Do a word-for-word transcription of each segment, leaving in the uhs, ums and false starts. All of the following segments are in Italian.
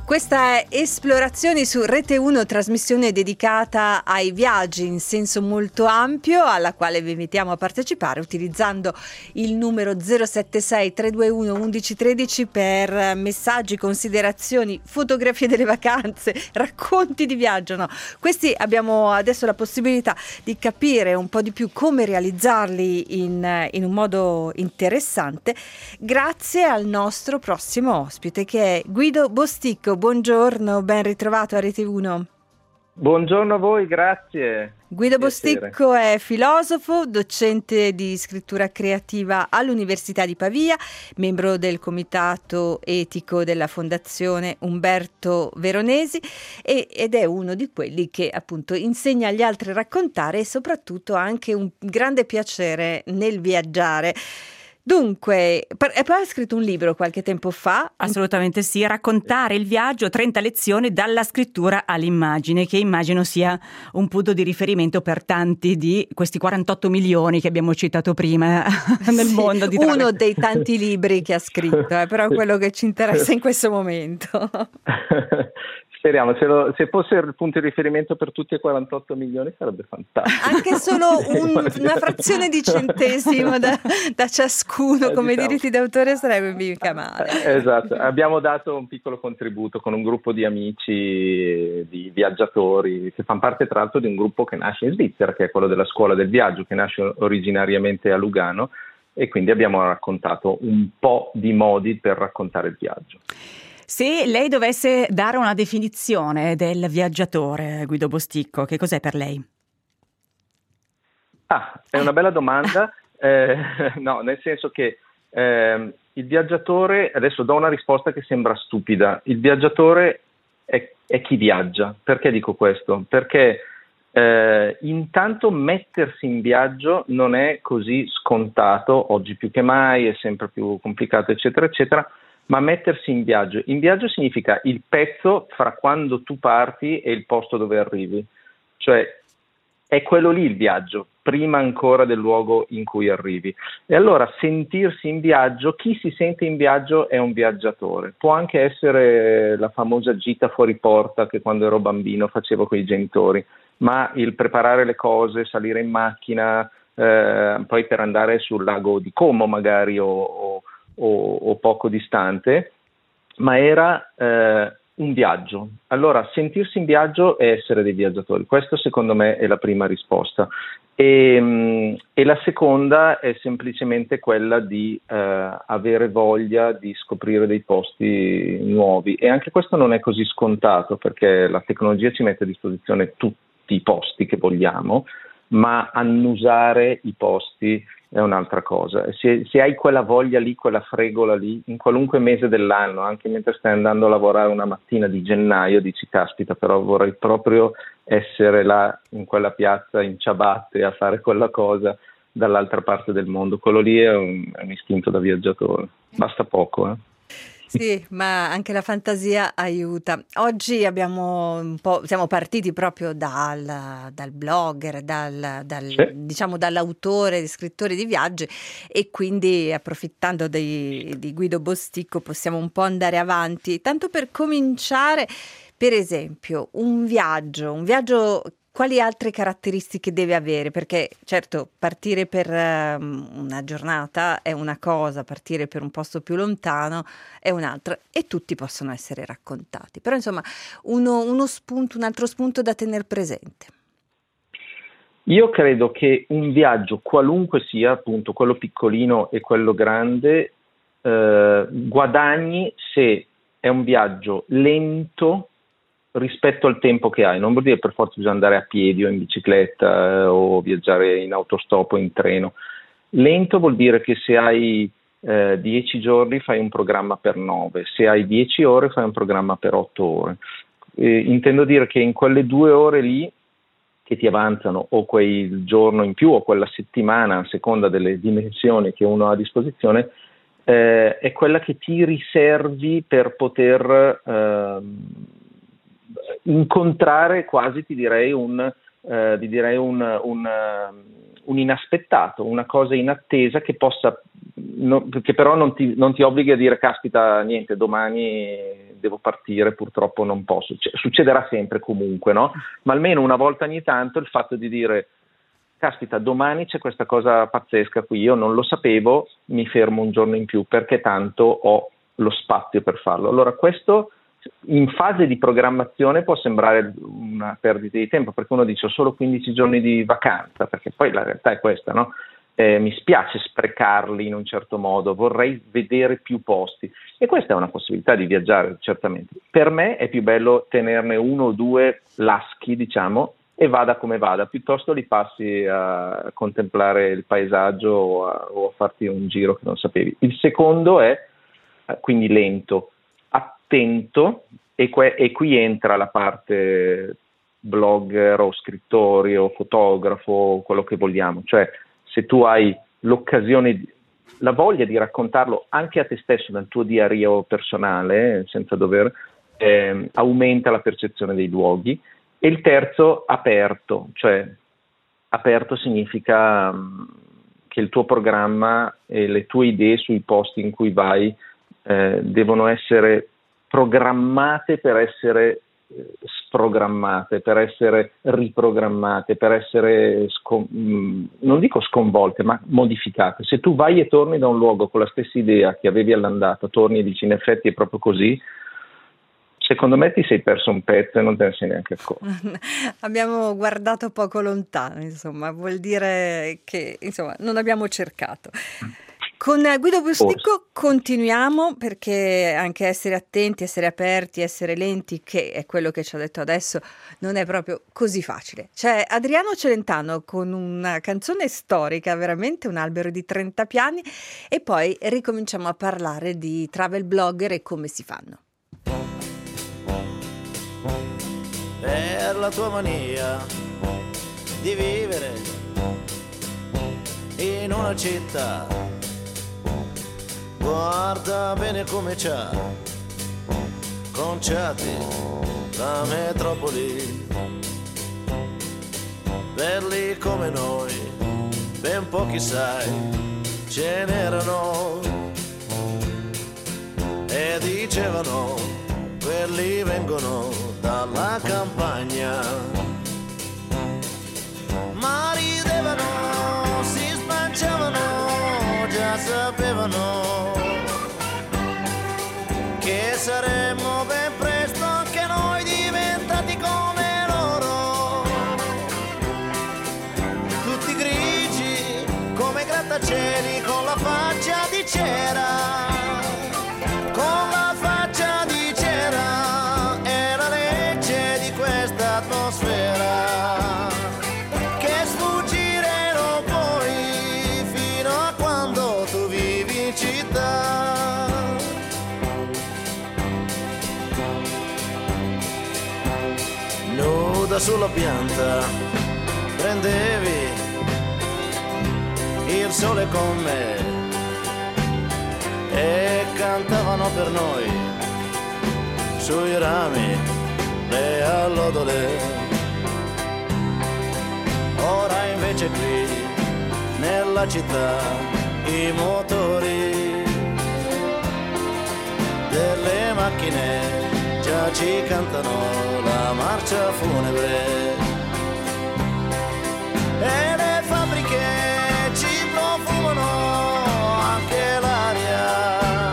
Questa è Esplorazioni su Rete uno, trasmissione dedicata ai viaggi in senso molto ampio, alla quale vi invitiamo a partecipare utilizzando il numero zero sette sei tre due uno uno uno uno tre per messaggi, considerazioni, fotografie delle vacanze, racconti di viaggio. No, questi abbiamo adesso la possibilità di capire un po' di più come realizzarli in, in un modo interessante grazie al nostro prossimo ospite, che è Guido Bosticco. Buongiorno, ben ritrovato a Rete uno. Buongiorno a voi, grazie. Guido Bosticco è filosofo, docente di scrittura creativa all'Università di Pavia, membro del comitato etico della Fondazione Umberto Veronesi e, ed è uno di quelli che appunto insegna agli altri a raccontare e soprattutto ha anche un grande piacere nel viaggiare. Dunque, e poi ha scritto un libro qualche tempo fa. Assolutamente sì, Raccontare il viaggio, trenta lezioni dalla scrittura all'immagine, che immagino sia un punto di riferimento per tanti di questi quarantotto milioni che abbiamo citato prima nel sì, mondo. Di uno dei tanti libri che ha scritto, eh, però quello che ci interessa in questo momento. Speriamo, se, lo, se fosse il punto di riferimento per tutti e quarantotto milioni sarebbe fantastico. Anche solo un, una frazione di centesimo da, da ciascuno come diciamo. Diritti d'autore sarebbe mica male. Esatto, abbiamo dato un piccolo contributo con un gruppo di amici, di viaggiatori, che fanno parte tra l'altro di un gruppo che nasce in Svizzera, che è quello della Scuola del Viaggio, che nasce originariamente a Lugano, e quindi abbiamo raccontato un po' di modi per raccontare il viaggio. Se lei dovesse dare una definizione del viaggiatore, Guido Bosticco, che cos'è per lei? Ah, è una bella domanda. eh, no, nel senso che eh, il viaggiatore, adesso do una risposta che sembra stupida, il viaggiatore è, è chi viaggia. Perché dico questo? Perché eh, intanto mettersi in viaggio non è così scontato, oggi più che mai, è sempre più complicato, eccetera, eccetera. Ma mettersi in viaggio. In viaggio significa il pezzo fra quando tu parti e il posto dove arrivi. Cioè è quello lì il viaggio, prima ancora del luogo in cui arrivi. E allora sentirsi in viaggio, chi si sente in viaggio è un viaggiatore. Può anche essere la famosa gita fuori porta che quando ero bambino facevo con i genitori, ma il preparare le cose, salire in macchina, eh, poi per andare sul lago di Como magari o, o O, o poco distante, ma era eh, un viaggio. Allora, sentirsi in viaggio è essere dei viaggiatori. Questo secondo me è la prima risposta. E, mh, e la seconda è semplicemente quella di eh, avere voglia di scoprire dei posti nuovi. E anche questo non è così scontato, perché la tecnologia ci mette a disposizione tutti i posti che vogliamo, ma annusare i posti è un'altra cosa. Se, se hai quella voglia lì, quella fregola lì, in qualunque mese dell'anno, anche mentre stai andando a lavorare una mattina di gennaio, dici caspita, però vorrei proprio essere là in quella piazza in ciabatte a fare quella cosa dall'altra parte del mondo. Quello lì è un, è un istinto da viaggiatore. Basta poco, eh. Sì, ma anche la fantasia aiuta. Oggi abbiamo un po', siamo partiti proprio dal, dal blogger, dal, dal, sì. diciamo dall'autore, scrittore di viaggi, e quindi approfittando di, di Guido Bosticco possiamo un po' andare avanti. Tanto per cominciare, per esempio, un viaggio, un viaggio. Quali altre caratteristiche deve avere? Perché certo, partire per um, una giornata è una cosa, partire per un posto più lontano è un'altra, e tutti possono essere raccontati. Però insomma, uno, uno spunto, un altro spunto da tenere presente. Io credo che un viaggio, qualunque sia, appunto quello piccolino e quello grande, eh, guadagni se è un viaggio lento rispetto al tempo che hai. Non vuol dire per forza bisogna andare a piedi o in bicicletta eh, o viaggiare in autostop o in treno. Lento vuol dire che se hai eh, dieci giorni fai un programma per nove, se hai dieci ore fai un programma per otto ore. Eh, intendo dire che in quelle due ore lì che ti avanzano, o quel giorno in più o quella settimana, a seconda delle dimensioni che uno ha a disposizione, eh, è quella che ti riservi per poter eh, incontrare quasi, ti direi, un, eh, ti direi un, un, un inaspettato, una cosa inattesa che possa, no, che però non ti, non ti obblighi a dire caspita, niente, domani devo partire, purtroppo non posso. Cioè, succederà sempre comunque, no? Ma almeno una volta ogni tanto il fatto di dire caspita, domani c'è questa cosa pazzesca qui, io non lo sapevo, mi fermo un giorno in più perché tanto ho lo spazio per farlo. Allora questo in fase di programmazione può sembrare una perdita di tempo, perché uno dice ho solo quindici giorni di vacanza, perché poi la realtà è questa, no? Eh, mi spiace sprecarli in un certo modo, vorrei vedere più posti e questa è una possibilità di viaggiare, certamente. Per me è più bello tenerne uno o due laschi, diciamo, e vada come vada, piuttosto li passi a contemplare il paesaggio o a, o a farti un giro che non sapevi. Il secondo è eh, quindi lento, attento, e, que- e qui entra la parte blogger o scrittore o fotografo, quello che vogliamo, cioè se tu hai l'occasione, la voglia di raccontarlo anche a te stesso nel tuo diario personale, senza dover, eh, aumenta la percezione dei luoghi. E il terzo, aperto, cioè aperto significa um, che il tuo programma e le tue idee sui posti in cui vai eh, devono essere programmate per essere eh, sprogrammate, per essere riprogrammate, per essere, scon- mh, non dico sconvolte, ma modificate. Se tu vai e torni da un luogo con la stessa idea che avevi all'andata, torni e dici in effetti è proprio così, secondo me ti sei perso un pezzo e non te ne sei neanche accorto. Abbiamo guardato poco lontano, insomma, vuol dire che insomma non abbiamo cercato. Con Guido Busticco continuiamo, perché anche essere attenti, essere aperti, essere lenti, che è quello che ci ha detto adesso, non è proprio così facile. C'è Adriano Celentano con una canzone storica, veramente un albero di trenta piani, e poi ricominciamo a parlare di travel blogger e come si fanno. Per la tua mania di vivere in una città, guarda bene come c'ha conciati la metropoli. Belli come noi, ben pochi sai, ce n'erano e dicevano quelli vengono dalla campagna, ma ridevano, si smanciavano, già sapevano che saremmo ben presto anche noi diventati come loro, tutti grigi come grattacieli con la faccia di cera, con la faccia di cera, è la legge di questa atmosfera che sfuggire non puoi fino a quando tu vivi in città. Nuda sulla pianta prendevi il sole con me e cantavano per noi sui rami le allodole. Ora invece qui nella città i motori delle macchine già ci cantano la marcia funebre e le fabbriche ci profumano anche l'aria,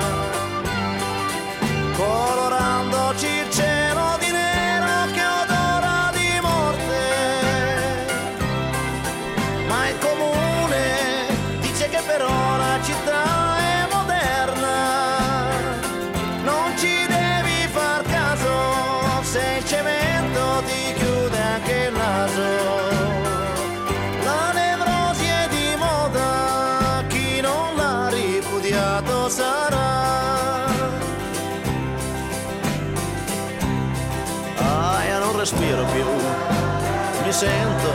colorandoci il cielo di nero che odora di morte, ma il comune dice che però la città è moderna, non ci devi far caso se il cemento ti chiude anche il naso. La nevrosi è di moda, chi non l'ha ripudiato sarà. Ah, io non respiro più, mi sento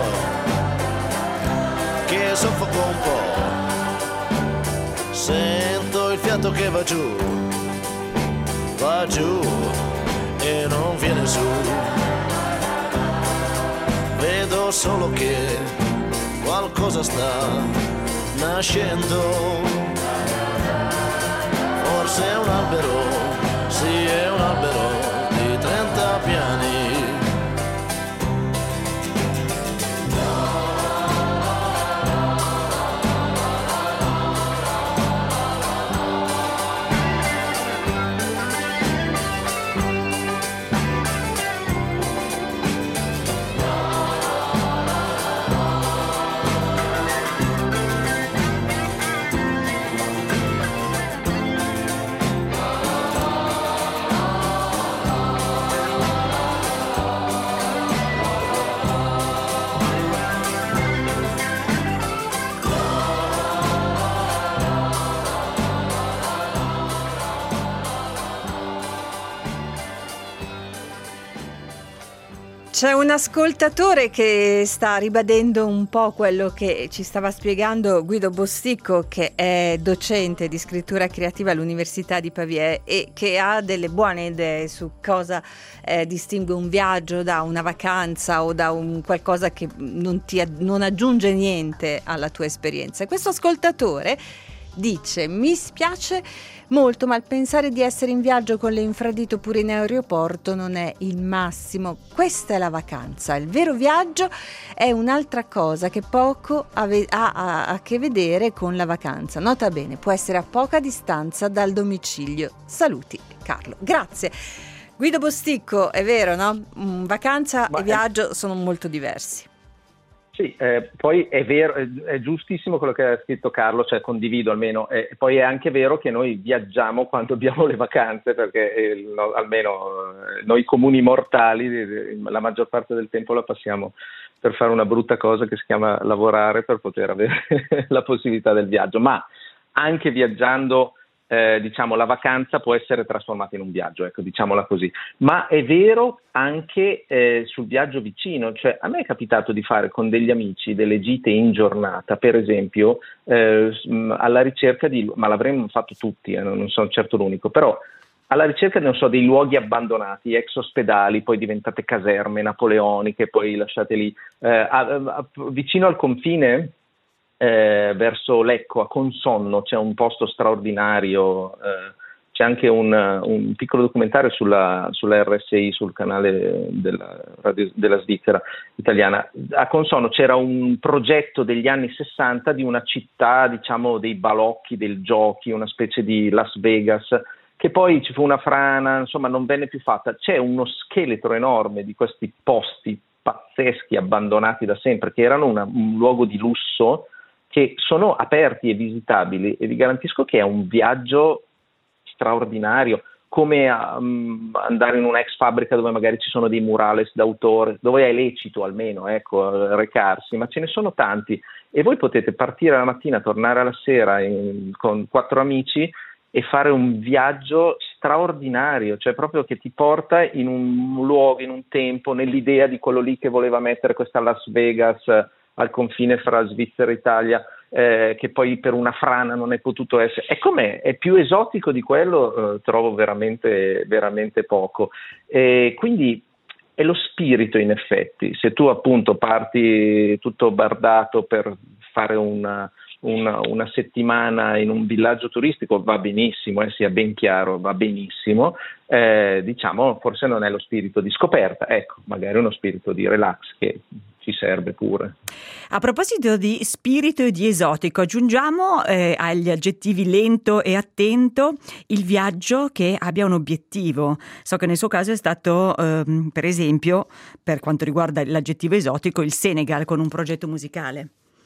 che soffoco un po', sento il fiato che va giù, va giù e non viene su. Vedo solo che qualcosa sta nascendo, forse un albero sì, è un albero di trenta piani. C'è un ascoltatore che sta ribadendo un po' quello che ci stava spiegando Guido Bosticco, che è docente di scrittura creativa all'Università di Pavia e che ha delle buone idee su cosa eh, distingue un viaggio da una vacanza o da un qualcosa che non, ti, non aggiunge niente alla tua esperienza. E questo ascoltatore dice: mi spiace molto, ma il pensare di essere in viaggio con le infradito pure in aeroporto non è il massimo. Questa è la vacanza. Il vero viaggio è un'altra cosa che poco ave- ha a, a che vedere con la vacanza. Nota bene, può essere a poca distanza dal domicilio. Saluti, Carlo. Grazie. Guido Bosticco, è vero, no? Vacanza ma e viaggio è... sono molto diversi. Sì, eh, poi è vero, è, è giustissimo quello che ha scritto Carlo, cioè condivido almeno, e poi è anche vero che noi viaggiamo quando abbiamo le vacanze, perché eh, no, almeno eh, noi comuni mortali eh, la maggior parte del tempo la passiamo per fare una brutta cosa che si chiama lavorare per poter avere la possibilità del viaggio, ma anche viaggiando Eh, diciamo la vacanza può essere trasformata in un viaggio, ecco, diciamola così, ma è vero anche eh, sul viaggio vicino, cioè a me è capitato di fare con degli amici delle gite in giornata, per esempio eh, alla ricerca di, ma l'avremmo fatto tutti, eh, non sono certo l'unico, però alla ricerca, non so, dei luoghi abbandonati, ex ospedali, poi diventate caserme napoleoniche, poi lasciate lì, eh, a, a, vicino al confine. Eh, verso Lecco, a Consonno, c'è un posto straordinario, eh, c'è anche un, un piccolo documentario sulla, sulla R S I, sul canale della, radio, della Svizzera italiana. A Consonno c'era un progetto degli anni sessanta di una città, diciamo, dei balocchi, del giochi, una specie di Las Vegas, che poi ci fu una frana, insomma non venne più fatta. C'è uno scheletro enorme di questi posti pazzeschi, abbandonati da sempre, che erano una, un luogo di lusso, che sono aperti e visitabili, e vi garantisco che è un viaggio straordinario, come a, um, andare in un'ex fabbrica dove magari ci sono dei murales d'autore, dove è lecito almeno, ecco, recarsi, ma ce ne sono tanti, e voi potete partire la mattina, tornare alla sera in, con quattro amici e fare un viaggio straordinario, cioè proprio che ti porta in un luogo, in un tempo, nell'idea di quello lì che voleva mettere questa Las Vegas al confine fra Svizzera e Italia, eh, che poi per una frana non è potuto essere. E com'è? È più esotico di quello, eh, trovo veramente, veramente poco. E quindi è lo spirito, in effetti. Se tu appunto parti tutto bardato per fare una, una, una settimana in un villaggio turistico, va benissimo, eh, sia ben chiaro, va benissimo, eh, diciamo forse non è lo spirito di scoperta, ecco, magari uno spirito di relax che ci serve pure. A proposito di spirito e di esotico, aggiungiamo eh, agli aggettivi lento e attento il viaggio che abbia un obiettivo. So che nel suo caso è stato, ehm, per esempio, per quanto riguarda l'aggettivo esotico, il Senegal con un progetto musicale.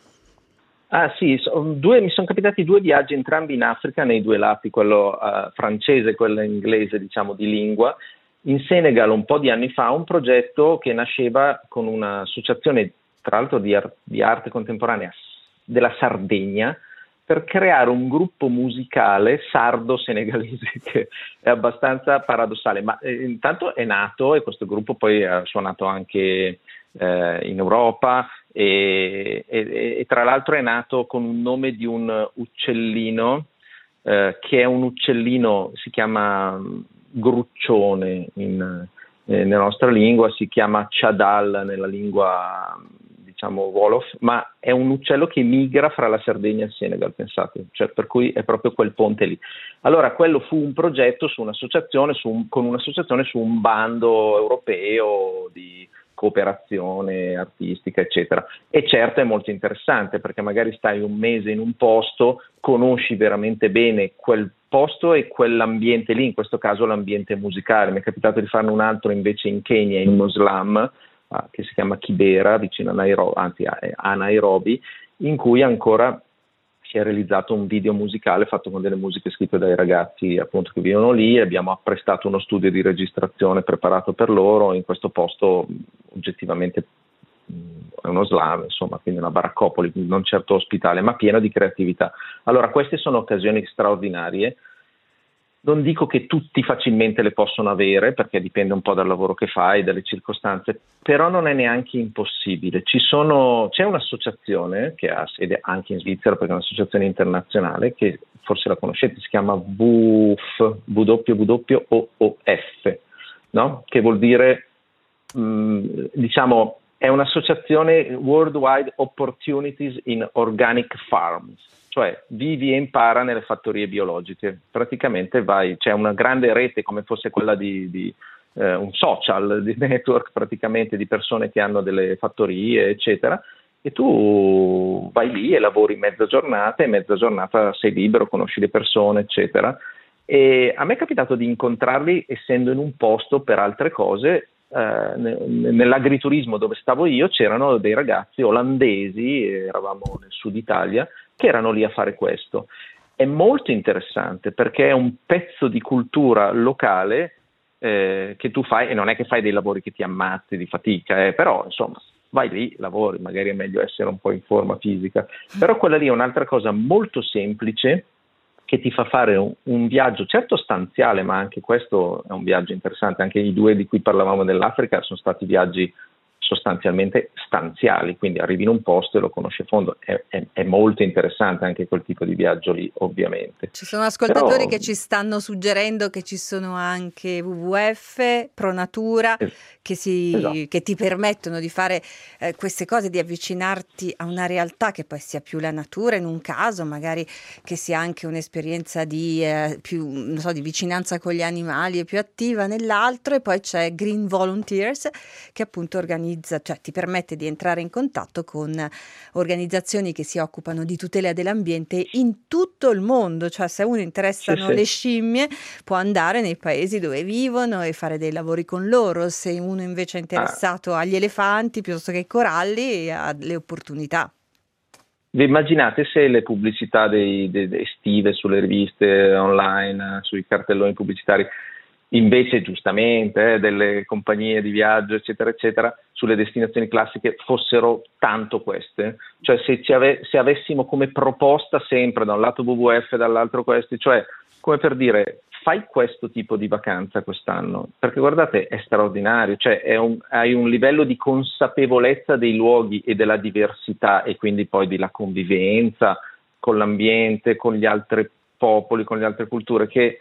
Ah sì, so, due, mi sono capitati due viaggi, entrambi in Africa, nei due lati, quello uh, francese e quello inglese, diciamo, di lingua. In Senegal un po' di anni fa un progetto che nasceva con un'associazione, tra l'altro di, ar- di arte contemporanea della Sardegna, per creare un gruppo musicale sardo-senegalese, che è abbastanza paradossale, ma eh, intanto è nato, e questo gruppo poi ha suonato anche eh, in Europa, e, e, e tra l'altro è nato con un nome di un uccellino, eh, che è un uccellino, si chiama gruccione in, eh, nella nostra lingua, si chiama chadal nella lingua diciamo Wolof, ma è un uccello che migra fra la Sardegna e il Senegal, pensate, cioè per cui è proprio quel ponte lì. Allora quello fu un progetto su un'associazione, su un, con un'associazione su un bando europeo di cooperazione artistica, eccetera. E certo è molto interessante perché magari stai un mese in un posto, conosci veramente bene quel posto e quell'ambiente lì, in questo caso l'ambiente musicale. Mi è capitato di farne un altro invece in Kenya, in uno slam, ah, che si chiama Kibera, vicino a Nairobi, anzi a Nairobi, in cui ancora si è realizzato un video musicale fatto con delle musiche scritte dai ragazzi appunto che vivono lì. Abbiamo apprestato uno studio di registrazione preparato per loro in questo posto oggettivamente è uno slam, insomma, quindi una baraccopoli, non certo ospitale, ma pieno di creatività. Allora, queste sono occasioni straordinarie. Non dico che tutti facilmente le possono avere, perché dipende un po' dal lavoro che fai, dalle circostanze, però non è neanche impossibile. Ci sono, c'è un'associazione che ha sede anche in Svizzera, perché è un'associazione internazionale, che forse la conoscete, si chiama W W O F, no? Che vuol dire, mh, diciamo, è un'associazione Worldwide Opportunities in Organic Farms, cioè vivi e impara nelle fattorie biologiche. Praticamente vai, c'è una grande rete come fosse quella di, di eh, un social, di network praticamente di persone che hanno delle fattorie, eccetera, e tu vai lì e lavori mezza giornata e mezza giornata sei libero, conosci le persone, eccetera. E a me è capitato di incontrarli essendo in un posto per altre cose. Uh, nell'agriturismo dove stavo io c'erano dei ragazzi olandesi, eravamo nel sud Italia, che erano lì a fare questo. È molto interessante perché è un pezzo di cultura locale eh, che tu fai, e non è che fai dei lavori che ti ammazzi di fatica, eh, però insomma vai lì, lavori, magari è meglio essere un po' in forma fisica, però quella lì è un'altra cosa molto semplice che ti fa fare un, un viaggio, certo stanziale, ma anche questo è un viaggio interessante. Anche i due di cui parlavamo dell'Africa sono stati viaggi sostanzialmente stanziali, quindi arrivi in un posto e lo conosci a fondo. È, è, è molto interessante anche quel tipo di viaggio lì, ovviamente. Ci sono ascoltatori Però, che ci stanno suggerendo che ci sono anche W W F, Pro Natura, es- che, si, esatto. che ti permettono di fare eh, queste cose, di avvicinarti a una realtà che poi sia più la natura in un caso, magari che sia anche un'esperienza di, eh, più, non so, di vicinanza con gli animali e più attiva nell'altro. E poi c'è Green Volunteers, che appunto organizza, cioè ti permette di entrare in contatto con organizzazioni che si occupano di tutela dell'ambiente in tutto il mondo. Cioè se a uno interessano Sì, sì. le scimmie può andare nei paesi dove vivono e fare dei lavori con loro. Se uno invece è interessato agli elefanti piuttosto che ai coralli, ha le opportunità. Vi immaginate se le pubblicità dei, dei, dei estive sulle riviste online, sui cartelloni pubblicitari, invece giustamente eh, delle compagnie di viaggio eccetera eccetera, sulle destinazioni classiche fossero tanto queste, cioè se, ci ave- se avessimo come proposta sempre da un lato W W F e dall'altro questi, cioè come per dire fai questo tipo di vacanza quest'anno, perché guardate è straordinario, cioè è un, hai un livello di consapevolezza dei luoghi e della diversità e quindi poi della convivenza con l'ambiente, con gli altri popoli, con le altre culture, che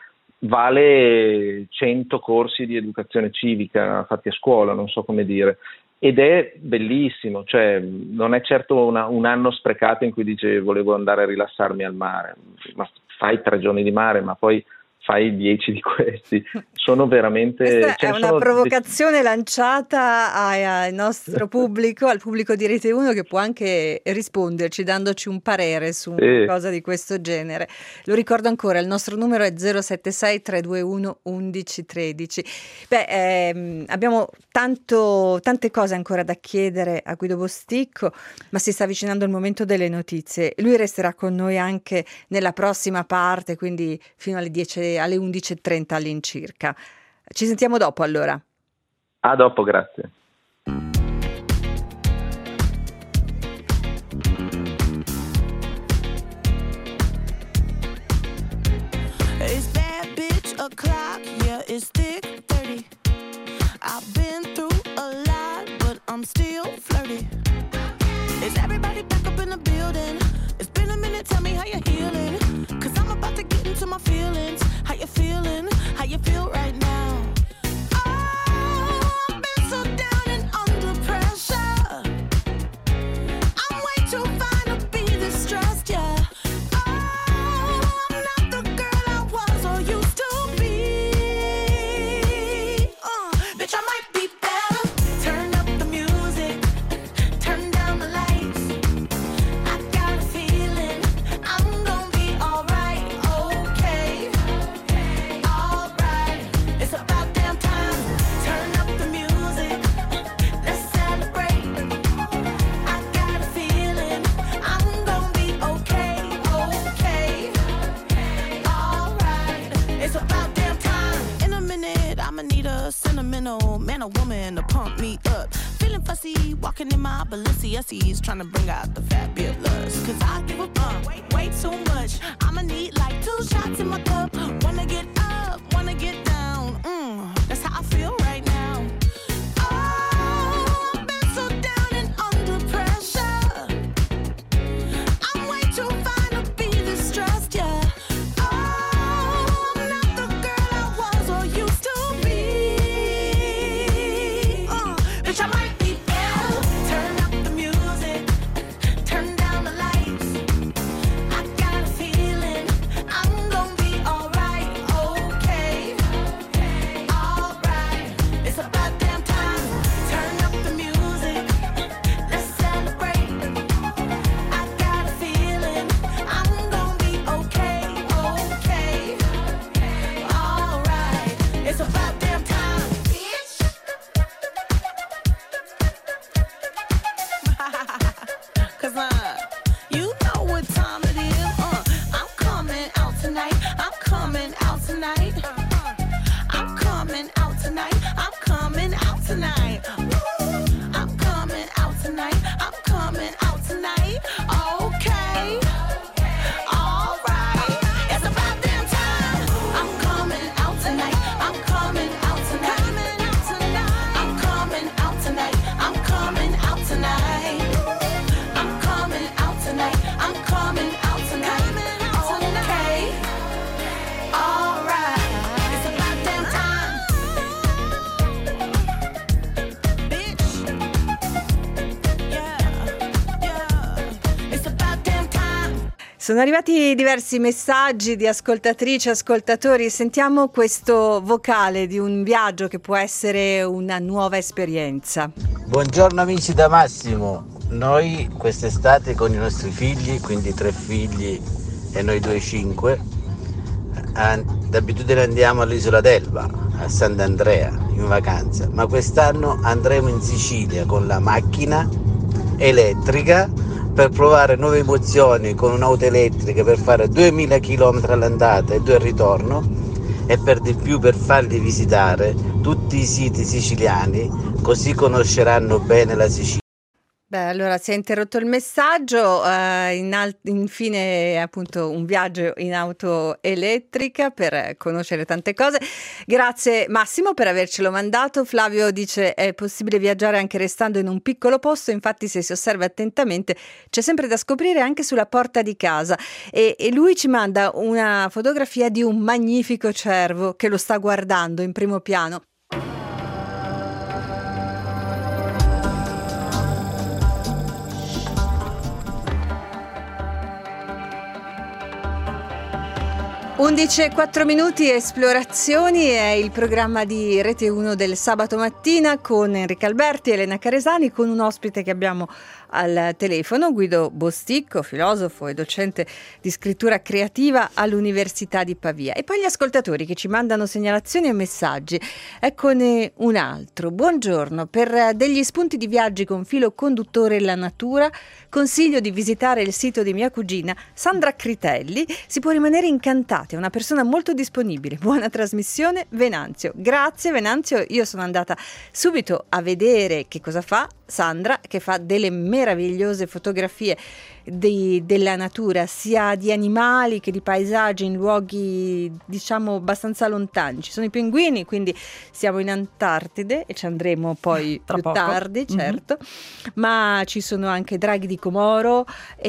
vale cento corsi di educazione civica fatti a scuola, non so come dire, ed è bellissimo, cioè non è certo una, un anno sprecato in cui dice volevo andare a rilassarmi al mare, ma fai tre giorni di mare, ma poi fai dieci di questi, sono veramente... Questa è una sono provocazione de- lanciata al nostro pubblico, al pubblico di Rete uno, che può anche risponderci dandoci un parere su sì. una cosa di questo genere. Lo ricordo ancora, il nostro numero è zero sette sei tre due uno undici tredici. Beh, ehm, abbiamo tanto, tante cose ancora da chiedere a Guido Bosticco, ma si sta avvicinando il momento delle notizie. Lui resterà con noi anche nella prossima parte, quindi fino alle dieci alle undici e trenta all'incirca. Ci sentiamo dopo allora. A dopo, grazie. It's bad bitch o'clock, yeah, it's thick thirty. I've been through a lot, but I'm still flirty. Is everybody back up in the building? It's been a minute, tell me how you're healing. Cause I'm about to get into my feelings. How you feeling? How you feel right now? Oh, I've been so down and under pressure. a sentimental man or woman to pump me up. Feeling fussy, walking in my Balenciennes, trying to bring out the fabulous. Cause I give a fuck, way, way too much. I'ma need like two shots in my cup. Wanna get up, wanna get down. Mm, that's how I feel right now. Oh, I've been so down and under pressure. I'm way too fine to be this stressed, yeah. Sono arrivati diversi messaggi di ascoltatrici e ascoltatori. Sentiamo questo vocale di un viaggio che può essere una nuova esperienza. Buongiorno amici da Massimo. Noi quest'estate con i nostri figli, quindi tre figli e noi due cinque, d'abitudine andiamo all'isola d'Elba, a Sant'Andrea, in vacanza. Ma quest'anno andremo in Sicilia con la macchina elettrica per provare nuove emozioni con un'auto elettrica, per fare duemila chilometri all'andata e due al ritorno, e per di più per farli visitare tutti i siti siciliani, così conosceranno bene la Sicilia. Beh, allora si è interrotto il messaggio, eh, in al- infine appunto un viaggio in auto elettrica per conoscere tante cose. Grazie Massimo per avercelo mandato. Flavio dice è possibile viaggiare anche restando in un piccolo posto, infatti se si osserva attentamente c'è sempre da scoprire anche sulla porta di casa, e, e lui ci manda una fotografia di un magnifico cervo che lo sta guardando in primo piano. undici e quattro minuti, Esplorazioni è il programma di Rete uno del sabato mattina con Enrica Alberti e Elena Caresani, con un ospite che abbiamo al telefono, Guido Bosticco, filosofo e docente di scrittura creativa all'Università di Pavia. E poi gli ascoltatori che ci mandano segnalazioni e messaggi. Eccone un altro. Buongiorno, per degli spunti di viaggi con filo conduttore la natura, consiglio di visitare il sito di mia cugina Sandra Critelli. Si può rimanere incantati, è una persona molto disponibile. Buona trasmissione, Venanzio. Grazie Venanzio, io sono andata subito a vedere che cosa fa Sandra, che fa delle meravigliose fotografie di, della natura, sia di animali che di paesaggi in luoghi diciamo abbastanza lontani. Ci sono i pinguini, quindi siamo in Antartide e ci andremo poi Tra più poco. tardi, certo, mm-hmm. Ma ci sono anche draghi di Comoro,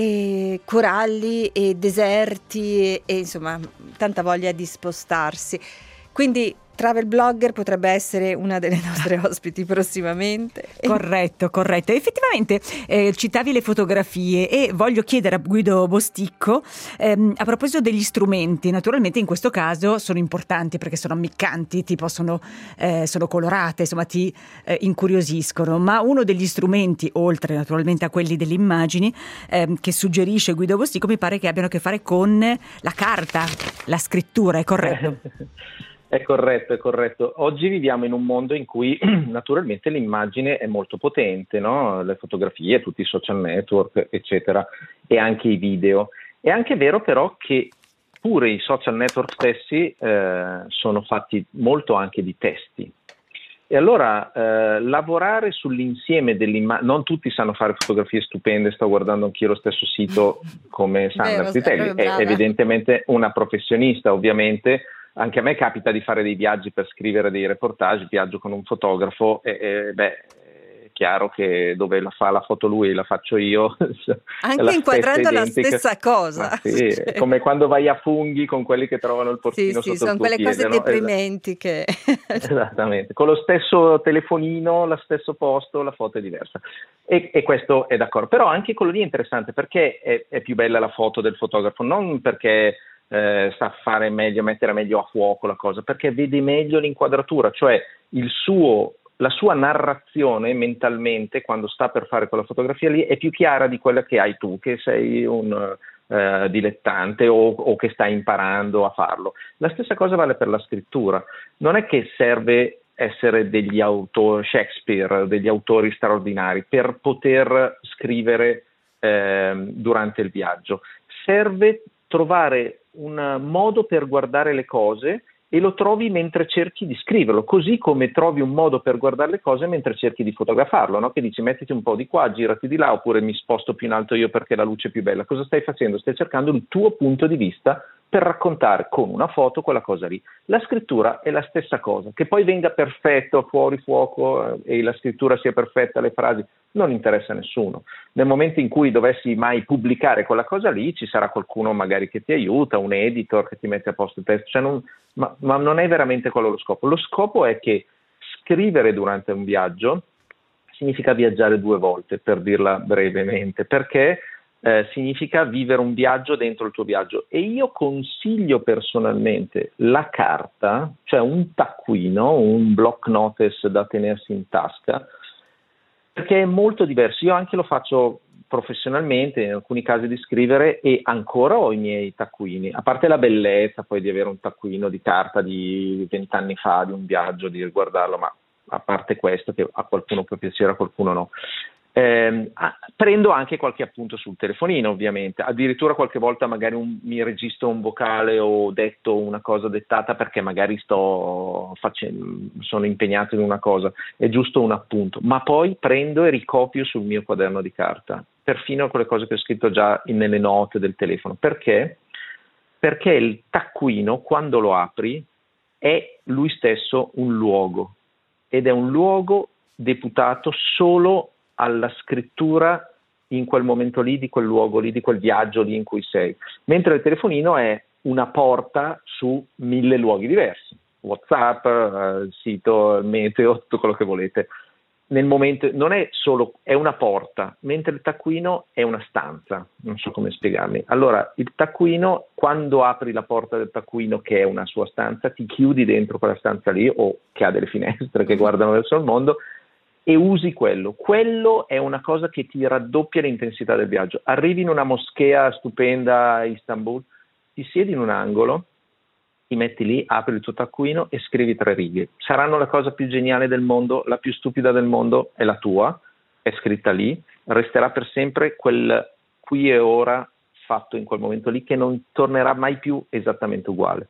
e coralli e deserti e, e insomma tanta voglia di spostarsi. Quindi travel blogger potrebbe essere una delle nostre ospiti prossimamente. Corretto, corretto. Effettivamente eh, citavi le fotografie e voglio chiedere a Guido Bosticco ehm, a proposito degli strumenti. Naturalmente in questo caso sono importanti perché sono ammiccanti, ti possono, eh, sono colorate, insomma ti eh, incuriosiscono, ma uno degli strumenti, oltre naturalmente a quelli delle immagini, ehm, che suggerisce Guido Bosticco, mi pare che abbiano a che fare con la carta, la scrittura, è corretto? È corretto, è corretto. Oggi viviamo in un mondo in cui naturalmente l'immagine è molto potente, no? Le fotografie, tutti i social network, eccetera, e anche i video. È anche vero però che pure i social network stessi eh, sono fatti molto anche di testi. E allora eh, lavorare sull'insieme dell'immagine, non tutti sanno fare fotografie stupende, sto guardando anch'io lo stesso sito come Sandra Vero, Fritelli, sei proprio è brava. evidentemente una professionista, ovviamente. Anche a me capita di fare dei viaggi per scrivere dei reportage, viaggio con un fotografo e, e beh, è chiaro che dove la fa la foto lui e la faccio io, Anche la inquadrando stessa la identica. stessa cosa. Ma sì, è come quando vai a funghi con quelli che trovano il Sì, portino sì, sotto sono il tuo quelle piede, cose no? Esatto. deprimenti che... Esattamente, con lo stesso telefonino, lo stesso posto, la foto è diversa. E, e questo è d'accordo. Però anche quello lì è interessante perché è, è più bella la foto del fotografo, non perché eh, sa fare meglio, mettere meglio a fuoco la cosa, perché vede meglio l'inquadratura, cioè il suo, la sua narrazione mentalmente quando sta per fare quella fotografia lì è più chiara di quella che hai tu, che sei un eh, dilettante o, o che stai imparando a farlo. La stessa cosa vale per la scrittura. Non è che serve essere degli autori, Shakespeare, degli autori straordinari per poter scrivere eh, durante il viaggio. Serve trovare un modo per guardare le cose e lo trovi mentre cerchi di scriverlo, così come trovi un modo per guardare le cose mentre cerchi di fotografarlo, no? Che dici mettiti un po' di qua, girati di là, oppure mi sposto più in alto io perché la luce è più bella. Cosa stai facendo? Stai cercando il tuo punto di vista per raccontare con una foto quella cosa lì. La scrittura è la stessa cosa, che poi venga perfetto, fuori fuoco eh, e la scrittura sia perfetta, le frasi, non interessa a nessuno. Nel momento in cui dovessi mai pubblicare quella cosa lì, ci sarà qualcuno magari che ti aiuta, un editor che ti mette a posto il testo, cioè non, ma, ma non è veramente quello lo scopo. Lo scopo è che scrivere durante un viaggio significa viaggiare due volte, per dirla brevemente, perché Eh, significa vivere un viaggio dentro il tuo viaggio e io consiglio personalmente la carta, cioè un taccuino, un block notice da tenersi in tasca, perché è molto diverso. Io anche lo faccio professionalmente, in alcuni casi di scrivere, e ancora ho i miei taccuini, a parte la bellezza poi di avere un taccuino di carta di vent'anni fa, di un viaggio, di riguardarlo, ma a parte questo, che a qualcuno può piacere, a qualcuno no. Eh, ah, prendo anche qualche appunto sul telefonino, ovviamente, addirittura qualche volta magari un, mi registro un vocale o detto una cosa dettata perché magari sto facendo, sono impegnato in una cosa, è giusto un appunto, ma poi prendo e ricopio sul mio quaderno di carta, perfino quelle cose che ho scritto già in, nelle note del telefono. Perché? Perché il taccuino, quando lo apri, è lui stesso un luogo, ed è un luogo deputato solo alla scrittura in quel momento lì, di quel luogo lì, di quel viaggio lì in cui sei, mentre il telefonino è una porta su mille luoghi diversi, WhatsApp, eh, sito, meteo, tutto quello che volete. Nel momento non è solo, è una porta, mentre il taccuino è una stanza, non so come spiegarmi. Allora, il taccuino, quando apri la porta del taccuino che è una sua stanza, ti chiudi dentro quella stanza lì, o che ha delle finestre che guardano verso il mondo, e usi quello. Quello è una cosa che ti raddoppia l'intensità del viaggio. Arrivi in una moschea stupenda a Istanbul, ti siedi in un angolo, ti metti lì, apri il tuo taccuino e scrivi tre righe. Saranno la cosa più geniale del mondo, la più stupida del mondo è la tua, è scritta lì, resterà per sempre quel qui e ora fatto in quel momento lì, che non tornerà mai più esattamente uguale.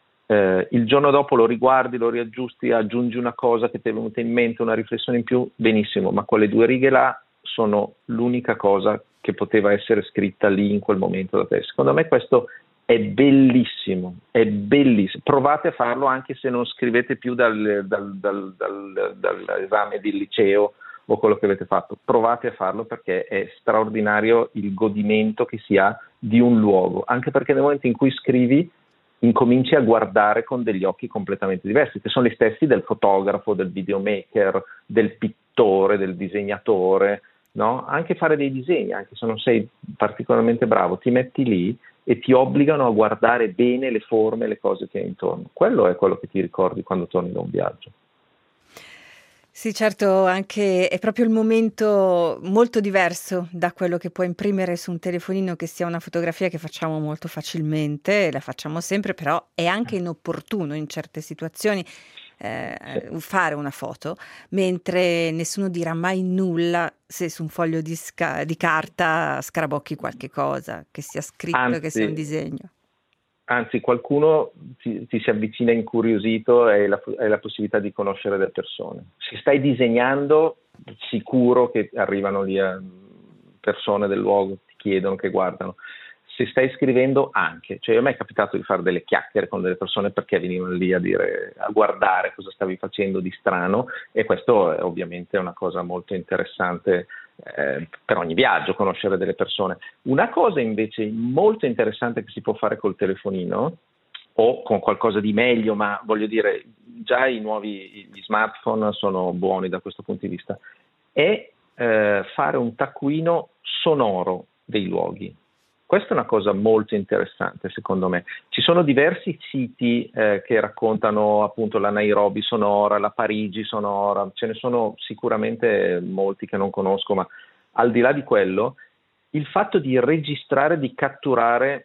Eh, il giorno dopo lo riguardi, lo riaggiusti, aggiungi una cosa che ti è venuta in mente, una riflessione in più, benissimo, ma quelle due righe là sono l'unica cosa che poteva essere scritta lì in quel momento da te. Secondo me questo è bellissimo, è bellissimo. Provate a farlo anche se non scrivete più dal, dal, dal, dal, dall'esame di liceo o quello che avete fatto. Provate a farlo perché è straordinario il godimento che si ha di un luogo, anche perché nel momento in cui scrivi incominci a guardare con degli occhi completamente diversi, che sono gli stessi del fotografo, del videomaker, del pittore, del disegnatore, no? Anche fare dei disegni, anche se non sei particolarmente bravo, ti metti lì e ti obbligano a guardare bene le forme, le cose che hai intorno. Quello è quello che ti ricordi quando torni da un viaggio. Sì, certo, anche è proprio il momento molto diverso da quello che puoi imprimere su un telefonino, che sia una fotografia che facciamo molto facilmente, la facciamo sempre, però è anche inopportuno in certe situazioni eh, fare una foto, mentre nessuno dirà mai nulla se su un foglio di, sca- di carta scarabocchi qualche cosa, che sia scritto, Anzi, che sia un disegno. anzi qualcuno ti, ti si avvicina incuriosito e la, è la possibilità di conoscere delle persone. Se stai disegnando, sicuro che arrivano lì a persone del luogo, ti chiedono, che guardano. Se stai scrivendo anche, cioè a me è capitato di fare delle chiacchiere con delle persone perché venivano lì a dire, a guardare cosa stavi facendo di strano, e questo è ovviamente una cosa molto interessante eh, per ogni viaggio, conoscere delle persone. Una cosa invece molto interessante che si può fare col telefonino o con qualcosa di meglio, ma voglio dire già i nuovi gli smartphone sono buoni da questo punto di vista, è eh, fare un taccuino sonoro dei luoghi. Questa è una cosa molto interessante secondo me. Ci sono diversi siti eh, che raccontano appunto la Nairobi sonora, la Parigi sonora, ce ne sono sicuramente molti che non conosco, ma al di là di quello, il fatto di registrare, di catturare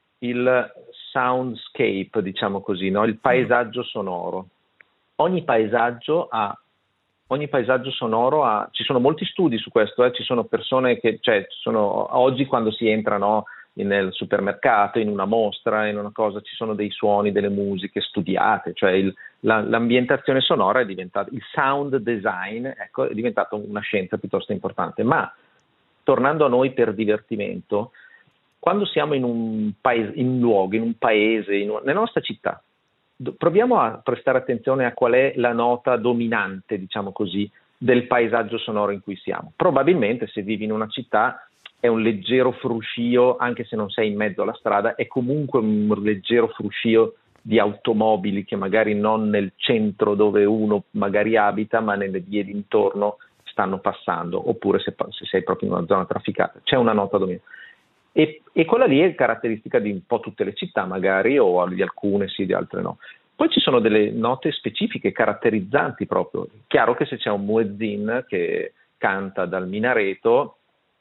il soundscape, diciamo così, no? Il paesaggio sonoro. Ogni paesaggio ha Ogni paesaggio sonoro ha, ci sono molti studi su questo, eh, ci sono persone che, cioè, ci sono, oggi quando si entra no, nel supermercato, in una mostra, in una cosa, ci sono dei suoni, delle musiche studiate, cioè il, la, l'ambientazione sonora è diventata, il sound design, ecco, è diventato una scienza piuttosto importante. Ma tornando a noi per divertimento, quando siamo in un paese, in un luogo, in un paese, in una, nella nostra città, proviamo a prestare attenzione a qual è la nota dominante, diciamo così, del paesaggio sonoro in cui siamo. Probabilmente se vivi in una città è un leggero fruscio, anche se non sei in mezzo alla strada, è comunque un leggero fruscio di automobili che magari non nel centro dove uno magari abita, ma nelle vie d'intorno stanno passando, oppure se, se sei proprio in una zona trafficata. C'è una nota dominante. E, e quella lì è caratteristica di un po' tutte le città magari, o di alcune sì, di altre no. Poi ci sono delle note specifiche, caratterizzanti proprio. Chiaro che se c'è un muezzin che canta dal minareto,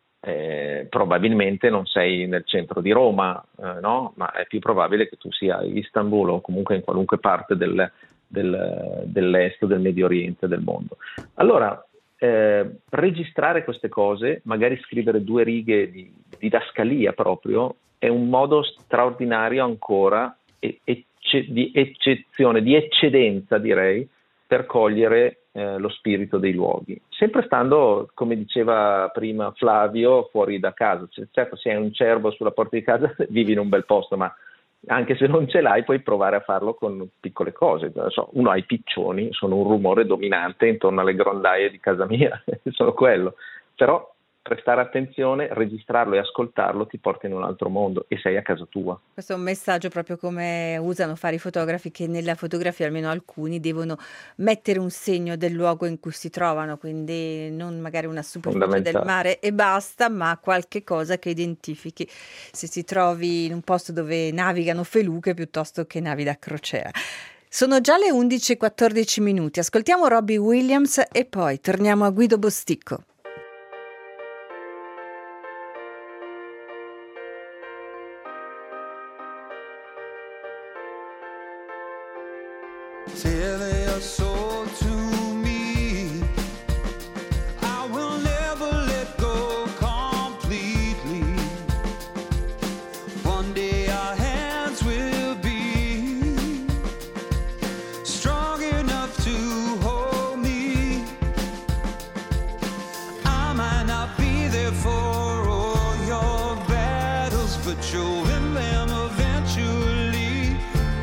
eh, probabilmente non sei nel centro di Roma, eh, no? Ma è più probabile che tu sia a Istanbul o comunque in qualunque parte del, del, dell'est, del Medio Oriente, del mondo. Allora, Eh, registrare queste cose, magari scrivere due righe di didascalia proprio, è un modo straordinario ancora e, ecce, di eccezione, di eccedenza direi, per cogliere eh, lo spirito dei luoghi. Sempre stando, come diceva prima Flavio, fuori da casa. Cioè, certo, se hai un cervo sulla porta di casa vivi in un bel posto, ma anche se non ce l'hai puoi provare a farlo con piccole cose. So, uno ha i piccioni, sono un rumore dominante intorno alle grondaie di casa mia, sono quello. Però prestare attenzione, registrarlo e ascoltarlo ti porta in un altro mondo e sei a casa tua. Questo è un messaggio proprio come usano fare i fotografi, che nella fotografia almeno alcuni devono mettere un segno del luogo in cui si trovano, quindi non magari una superficie del mare e basta, ma qualche cosa che identifichi se si trovi in un posto dove navigano feluche piuttosto che navi da crociera. Sono già le undici e quattordici minuti, ascoltiamo Robbie Williams e poi torniamo a Guido Bosticco. Selling your soul to me, I will never let go completely. One day our hands will be strong enough to hold me. I might not be there for all your battles, but you'll win them eventually.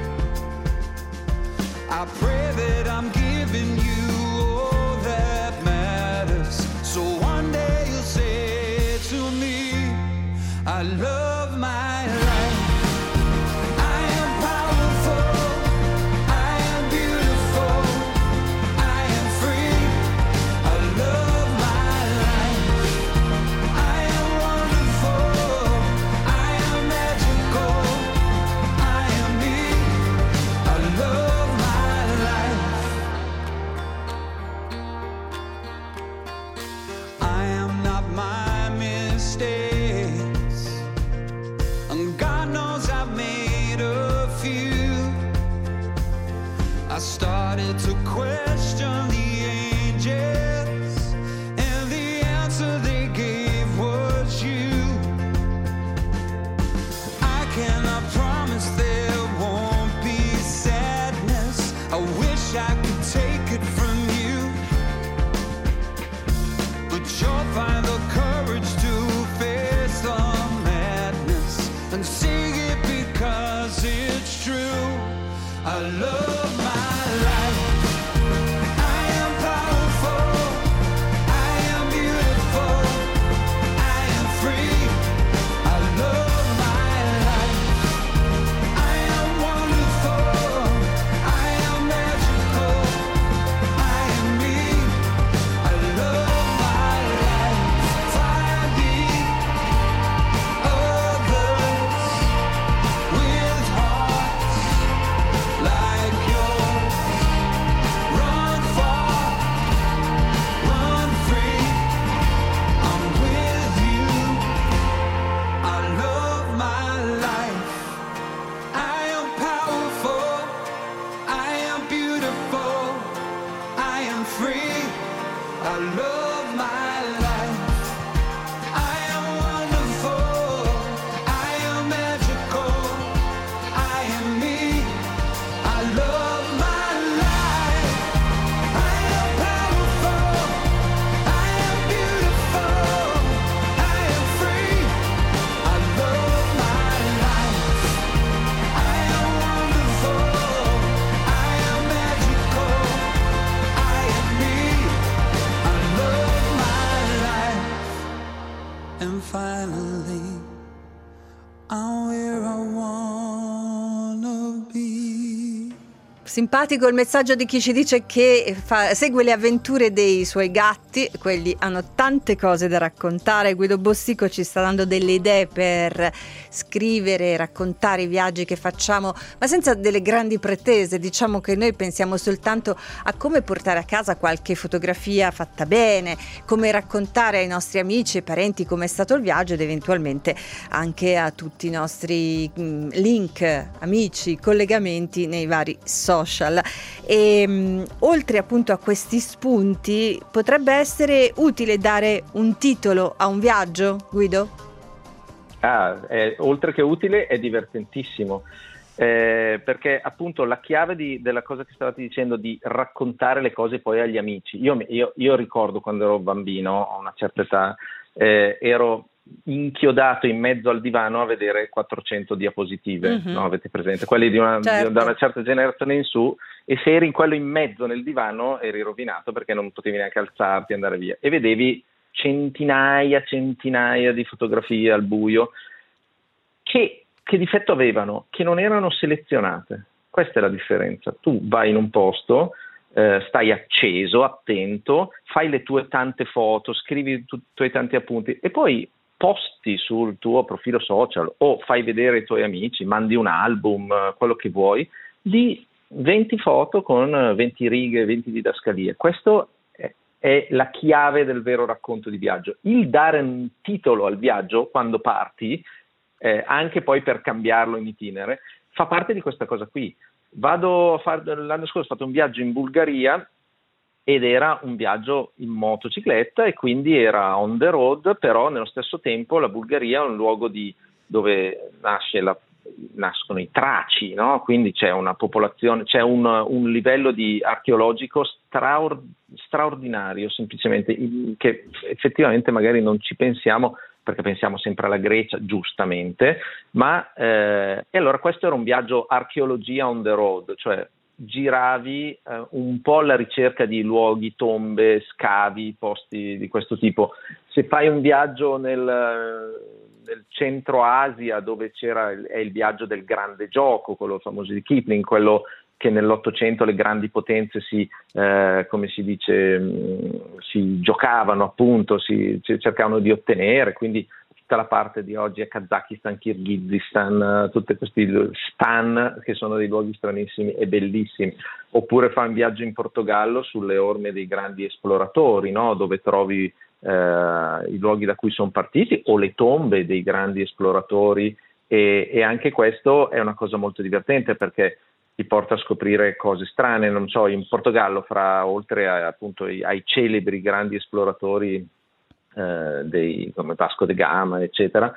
I pray that I'm giving you all that matters, so one day you'll say to me, I love my life. I am powerful, I am beautiful, I am free. I love my life. I am wonderful, I am magical, I am me. I love my life. I am not my mistakes. I love my life. I am wonderful, I am magical, I am me. I love my life. I am powerful, I am beautiful, I am free. I love my life. I am wonderful, I am magical, I am me. I love my life. And finally, I'm where I wanna be. Simpatico il messaggio di chi ci dice che fa- segue le avventure dei suoi gatti, quelli hanno tante cose da raccontare. Guido Bossico ci sta dando delle idee per scrivere e raccontare i viaggi che facciamo, ma senza delle grandi pretese. Diciamo che noi pensiamo soltanto a come portare a casa qualche fotografia fatta bene, come raccontare ai nostri amici e parenti come è stato il viaggio ed eventualmente anche a tutti i nostri mh, link, amici, collegamenti nei vari social. E mh, oltre appunto a questi spunti, potrebbe essere utile dare un titolo a un viaggio, Guido? Ah, è- oltre che utile, è divertentissimo. Eh, perché appunto la chiave di- della cosa che stavate dicendo di raccontare le cose poi agli amici. Io, mi- io- io ricordo quando ero bambino, a una certa età, eh, ero inchiodato in mezzo al divano a vedere quattrocento diapositive, Mhm. no? Avete presente? Quelli di una, di- Certo. da una certa generazione in su, e se eri in quello in mezzo nel divano eri rovinato perché non potevi neanche alzarti e andare via, e vedevi centinaia, centinaia di fotografie al buio che, che difetto avevano? Che non erano selezionate. Questa è la differenza. Tu vai in un posto, eh, stai acceso, attento, fai le tue tante foto, scrivi i tu- tuoi tanti appunti e poi posti sul tuo profilo social o fai vedere ai tuoi amici, mandi un album, eh, quello che vuoi, di venti foto con eh, venti righe, venti didascalie. Questo è, è la chiave del vero racconto di viaggio. Il dare un titolo al viaggio quando parti, eh, anche poi per cambiarlo in itinere, fa parte di questa cosa qui. Vado a far, l'anno scorso ho fatto un viaggio in Bulgaria ed era un viaggio in motocicletta e quindi era on the road, però nello stesso tempo la Bulgaria è un luogo di, dove nasce la, nascono i traci, no? Quindi c'è una popolazione, c'è un, un livello di archeologico straor- straordinario, semplicemente, in- che effettivamente magari non ci pensiamo, perché pensiamo sempre alla Grecia, giustamente, ma eh, e allora questo era un viaggio archeologia on the road, cioè giravi eh, un po' alla ricerca di luoghi, tombe, scavi, posti di questo tipo. Se fai un viaggio nel, nel centro Asia, dove c'era il, è il viaggio del grande gioco, quello famoso di Kipling, quello che nell'Ottocento le grandi potenze si, eh, come si dice, mh, si giocavano appunto, si c- cercavano di ottenere, quindi tutta la parte di oggi è Kazakistan, Kirghizistan, eh, tutti questi stan che sono dei luoghi stranissimi e bellissimi. Oppure fare un viaggio in Portogallo sulle orme dei grandi esploratori, no? Dove trovi eh, i luoghi da cui sono partiti o le tombe dei grandi esploratori, e, e anche questo è una cosa molto divertente perché ti porta a scoprire cose strane. Non so, in Portogallo, fra oltre a, appunto ai, ai celebri grandi esploratori eh, dei, come Vasco da Gama, eccetera,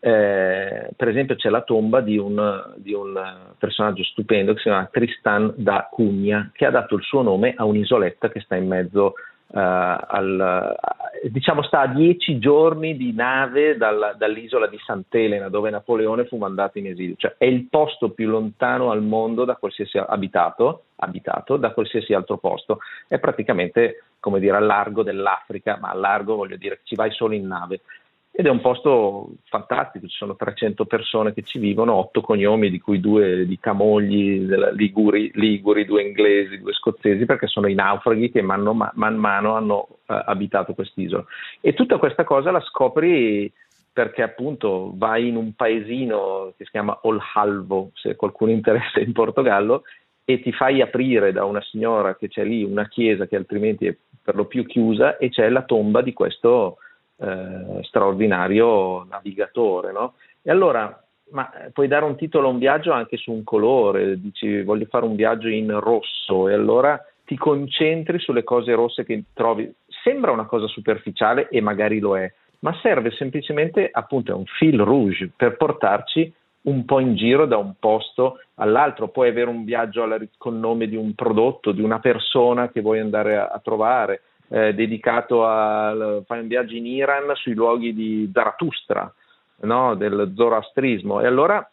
eh, per esempio c'è la tomba di un, di un personaggio stupendo che si chiama Tristan da Cunha, che ha dato il suo nome a un'isoletta che sta in mezzo Uh, al, uh, diciamo sta a dieci giorni di nave dalla, dall'isola di Sant'Elena, dove Napoleone fu mandato in esilio, cioè è il posto più lontano al mondo da qualsiasi abitato, abitato da qualsiasi altro posto, è praticamente come dire al largo dell'Africa, ma al largo voglio dire che ci vai solo in nave. Ed è un posto fantastico, ci sono trecento persone che ci vivono, otto cognomi, di cui due di Camogli, della Liguri, Liguri, due inglesi, due scozzesi, perché sono i naufraghi che man, man mano hanno uh, abitato quest'isola. E tutta questa cosa la scopri perché appunto vai in un paesino che si chiama Olhalvo, se qualcuno interessa, in Portogallo, e ti fai aprire da una signora che c'è lì una chiesa che altrimenti è per lo più chiusa, e c'è la tomba di questo Eh, straordinario navigatore, no? E allora, ma puoi dare un titolo a un viaggio anche su un colore, dici voglio fare un viaggio in rosso, e allora ti concentri sulle cose rosse che trovi. sembra una cosa superficiale e magari lo è, ma serve semplicemente, appunto, è un fil rouge per portarci un po' in giro da un posto all'altro. Puoi avere un viaggio alla, con nome di un prodotto, di una persona che vuoi andare a, a trovare, eh, dedicato a fare un viaggio in Iran sui luoghi di Zarathustra, no? Del zoroastrismo, e allora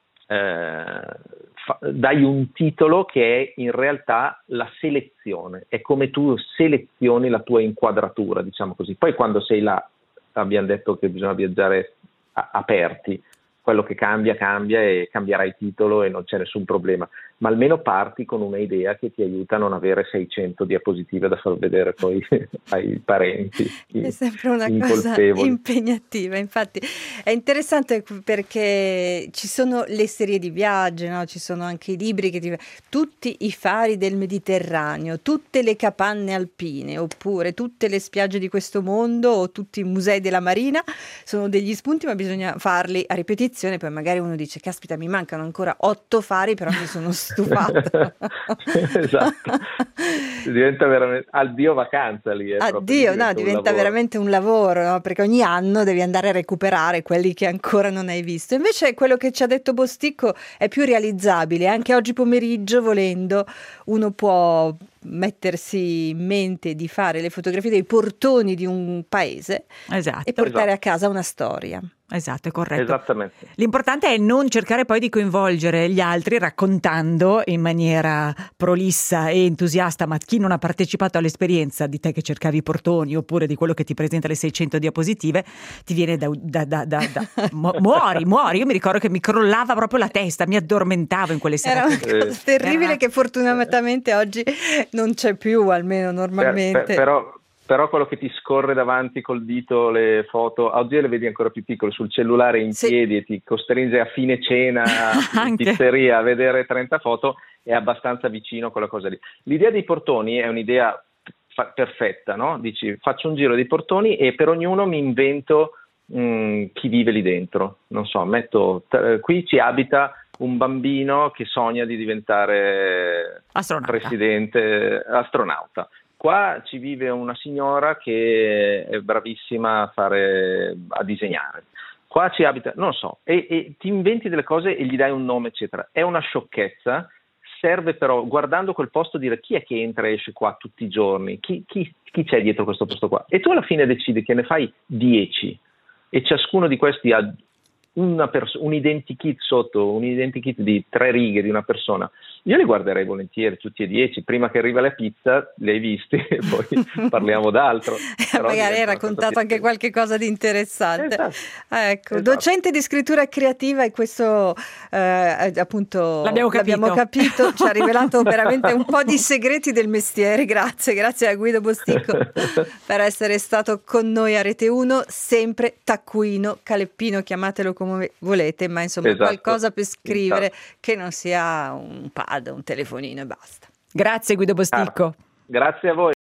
eh, fa, dai un titolo che è in realtà la selezione, è come tu selezioni la tua inquadratura, diciamo così. Poi quando sei là, abbiamo detto che bisogna viaggiare a, aperti, quello che cambia cambia e cambierai titolo e non c'è nessun problema, ma almeno parti con un'idea che ti aiuta a non avere seicento diapositive da far vedere poi ai parenti. È sempre una cosa impegnativa, infatti è interessante perché ci sono le serie di viaggi, no? Ci sono anche i libri che ti... tutti i fari del Mediterraneo, tutte le capanne alpine, oppure tutte le spiagge di questo mondo o tutti i musei della marina, sono degli spunti, ma bisogna farli a ripetizione. Poi magari uno dice, caspita, mi mancano ancora otto fari, però mi sono stufato. Esatto, diventa veramente addio vacanza lì. È addio, no, diventa un veramente un lavoro, no? Perché ogni anno devi andare a recuperare quelli che ancora non hai visto. Invece quello che ci ha detto Bosticco è più realizzabile. Anche oggi pomeriggio, volendo, uno può mettersi in mente di fare le fotografie dei portoni di un paese, esatto, e portare esatto. a casa una storia. Esatto, è corretto. Esattamente. L'importante è non cercare poi di coinvolgere gli altri raccontando in maniera prolissa e entusiasta, ma chi non ha partecipato all'esperienza di te che cercavi i portoni oppure di quello che ti presenta le seicento diapositive ti viene da, da, da, da, da mu- muori, muori. Io mi ricordo che mi crollava proprio la testa, mi addormentavo in quelle serate. Era una cosa terribile Era... che fortunatamente oggi non c'è più, almeno normalmente. Per, per, però Però quello che ti scorre davanti col dito le foto, oggi le vedi ancora più piccole, sul cellulare in sì. piedi, e ti costringe a fine cena in pizzeria a vedere trenta foto, è abbastanza vicino a quella cosa lì. L'idea dei portoni è un'idea fa- perfetta, no? Dici, faccio un giro dei portoni e per ognuno mi invento mh, chi vive lì dentro. Non so, metto t- qui ci abita un bambino che sogna di diventare astronauta. presidente astronauta. Qua ci vive una signora che è bravissima a fare, a disegnare. Qua ci abita, non lo so, e, e ti inventi delle cose e gli dai un nome, eccetera. È una sciocchezza, serve però, guardando quel posto, dire chi è che entra e esce qua tutti i giorni, chi, chi, chi c'è dietro questo posto qua. E tu alla fine decidi che ne fai dieci e ciascuno di questi ha una pers- un identikit sotto, un identikit di tre righe di una persona. Io li guarderei volentieri tutti e dieci, prima che arriva la pizza, li hai visti e poi parliamo d'altro. Magari hai raccontato anche qualche cosa di interessante. Esatto. Ecco, Esatto. Docente di scrittura creativa, e questo eh, appunto l'abbiamo capito. l'abbiamo capito, ci ha rivelato veramente un po' di segreti del mestiere. Grazie, grazie a Guido Bosticco per essere stato con noi a Rete uno, sempre taccuino, caleppino, chiamatelo come volete, ma insomma esatto. qualcosa per scrivere esatto. che non sia un pad, un telefonino e basta. Grazie Guido Bosticco. Grazie a voi.